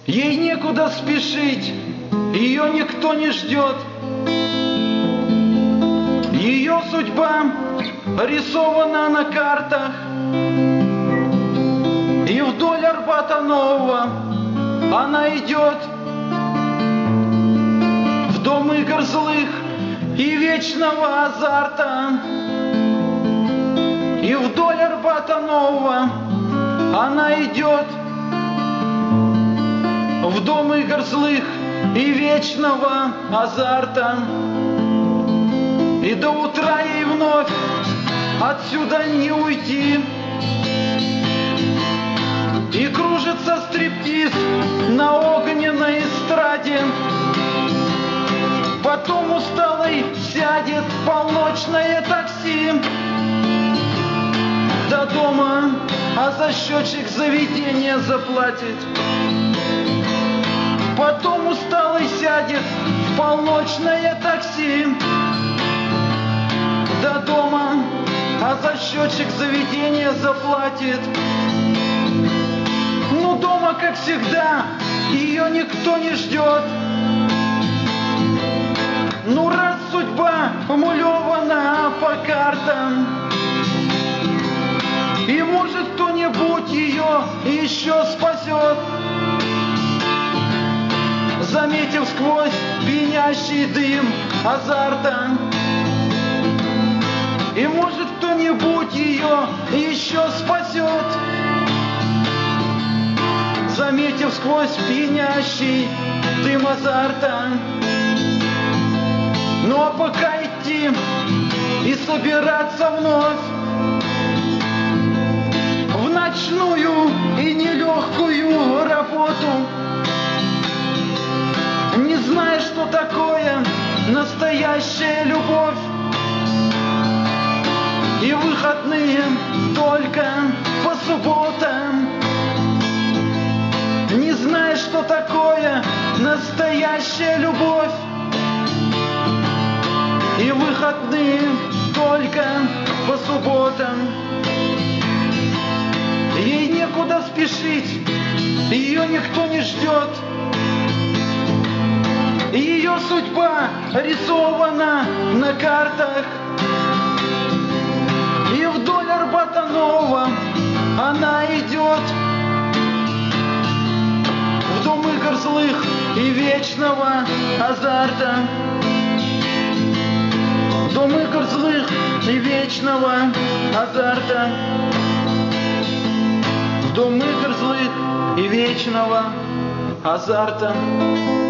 Ей некуда спешить, ее никто не ждет. Ее судьба рисована на картах, и вдоль Арбата Нового она идет в дом игр злых и вечного азарта. И вдоль Арбата Нового она идет в дом игр злых и вечного азарта. И до утра ей вновь отсюда не уйти. И кружится стриптиз на огненной эстраде. Потом усталый сядет в полночное такси до дома, а за счетчик заведения заплатит. Потом усталый сядет в полночное такси до дома, а за счетчик заведения заплатит. Ну, дома, как всегда, ее никто не ждет. Ну, раз судьба умулевана по картам, и может кто-нибудь ее еще спасет, заметив сквозь пьянящий дым азарта. И может кто-нибудь ее еще спасет, заметив сквозь пьянящий дым азарта. Ну а пока идти и собираться вновь в ночную и нелегкую работу, не зная, что такое настоящая любовь, и выходные только по субботам, не зная, что такое настоящая любовь, и выходные только по субботам. Ей некуда спешить, ее никто не ждет. Ее судьба рисована на картах, и вдоль Арбата Нового она идет в дом игр злых и вечного азарта. В дом игр злых и вечного азарта. В дом игр злых и вечного азарта.